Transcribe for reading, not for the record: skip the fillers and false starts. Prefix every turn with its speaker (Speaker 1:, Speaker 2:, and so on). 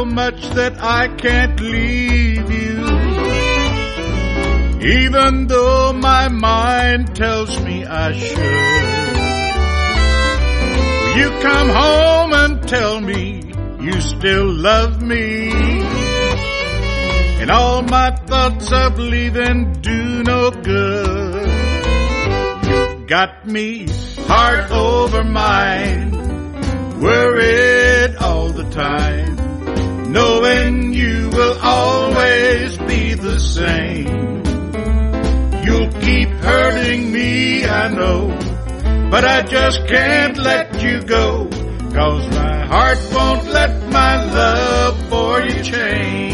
Speaker 1: so much that I can't leave you. Even though my mind tells me I should. Will you come home and tell me you still love me? And all my thoughts of leaving do no good. You've got me heart over mind, worried all the time, knowing you will always be the same. You'll keep hurting me, I know, but I just can't let you go, 'cause my heart won't let my love for you change.